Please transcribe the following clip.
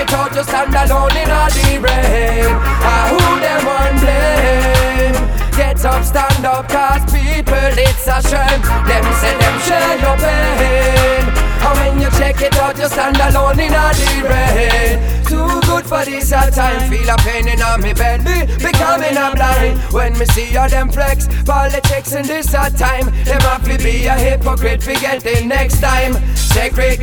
it out, you stand alone in all the rain. Who them one blame? Get up, stand up, cause people, it's a shame. Them say them share your pain. And when you check it out, you stand alone in all the rain. Too good for this time. Feel a pain in on me belly, becoming a blind. When me see all them flex, politics in this time. Them have to be a hypocrite, forget it next time. Segregate